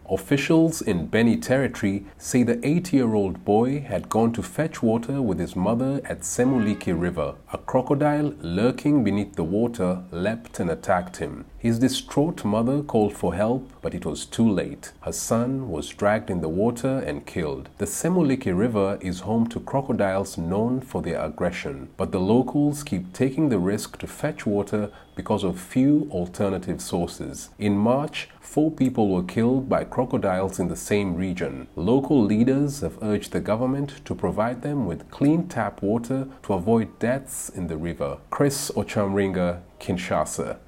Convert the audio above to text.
Officials in Beni Territory say the 8-year-old boy had gone to fetch water with his mother at Semuliki River. A crocodile lurking beneath the water leapt and attacked him. His distraught mother called for help, but it was too late. Her son was dragged in the water and killed. The Semuliki River is home to crocodiles known for their aggression, but the locals keep taking the risk to fetch water because of few alternative sources. In March, 4 people were killed by crocodiles in the same region. Local leaders have urged the government to provide them with clean tap water to avoid deaths in the river. Chris Ochamringa, Kinshasa.